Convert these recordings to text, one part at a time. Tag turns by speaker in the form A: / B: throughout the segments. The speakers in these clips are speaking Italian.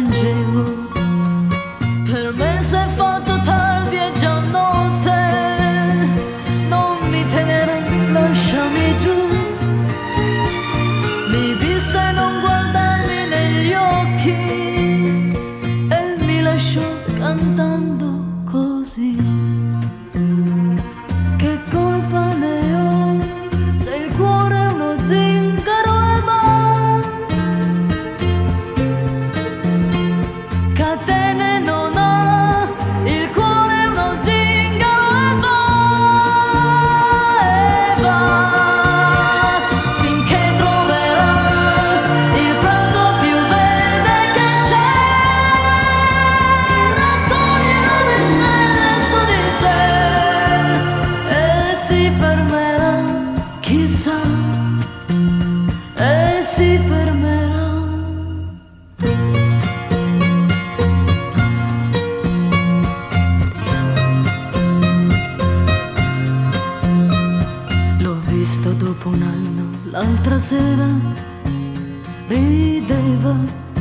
A: piangevo. Per me s'è fatto tardi, è già notte, non mi tenere, lasciami giù. Mi disse non guardarmi negli occhi e mi lasciò cantando così. Che colpa ne ho se il cuore è uno zingaro e va? Catene non ha, il cuore è uno zingaro e va, finché troverà il prato più verde che c'è. Raccoglierà le stelle su di sé e si fermerà, chissà, e si fermerà. L'ho visto dopo un anno, l'altra sera, rideva,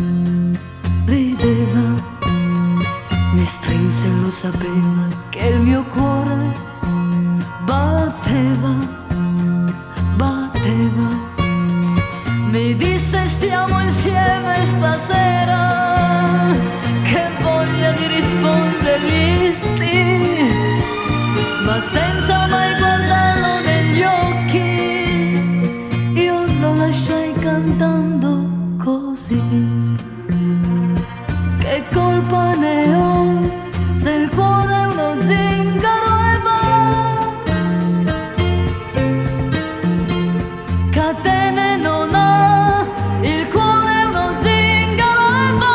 A: rideva, mi strinse e lo sapeva che il mio cuore batteva, batteva. Mi disse stiamo insieme stasera, che voglia di rispondergli sì, ma senza mai guardarlo negli occhi, io lo lasciai cantando così. Che colpa ne ho se il cuore è uno zingaro e va? Catene non ha, il cuore è uno zingaro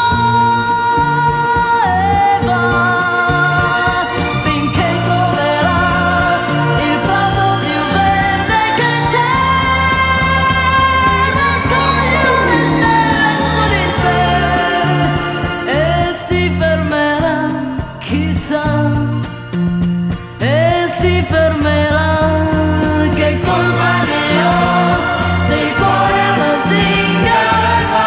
A: e va, finché troverà il prato più verde che c'è. Raccoglierà le stelle su di sé e si fermerà, chissà, e si fermerà. Che colpa ne ho se il cuore è uno zingaro e va?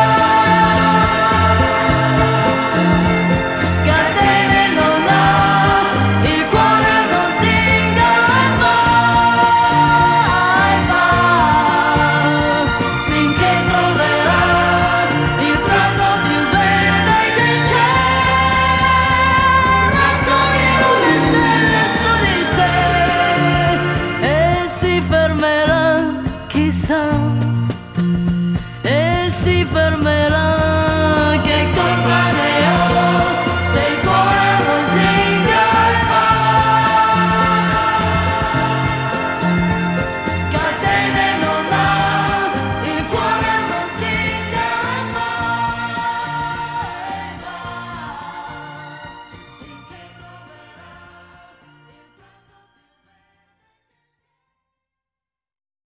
A: Catene non ha, il cuore è uno zingaro e va, finché troverà il prato più verde che c'è. Raccoglierà le stelle su di sé e si fermerà, chissà, e si fermerà.